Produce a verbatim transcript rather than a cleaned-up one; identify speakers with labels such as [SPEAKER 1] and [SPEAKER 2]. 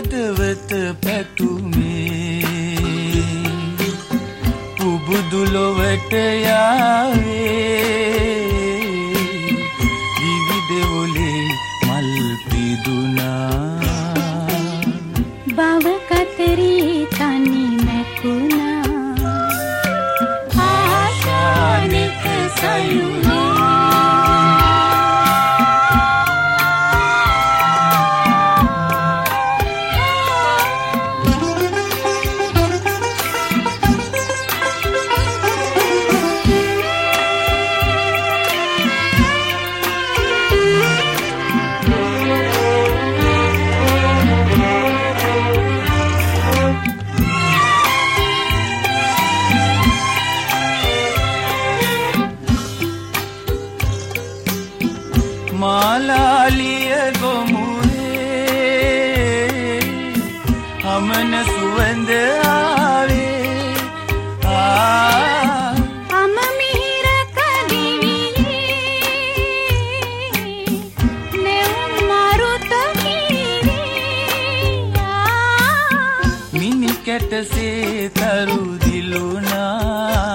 [SPEAKER 1] හදවත පැතුමේ පුබුදු ලොවට යාවේ විවිධ ඔලේ මල් පිදුනා
[SPEAKER 2] බව කතරී තනි මැකුණා ආශානික සයුනේ
[SPEAKER 1] මාලාලිය ගොමුවේ අමන සුවඳ ආවේ
[SPEAKER 2] අම මිහිරක දිවිලේ නෙවුම් මරුත කීරේ
[SPEAKER 1] මිනි කැටසේ තරු දිලුනා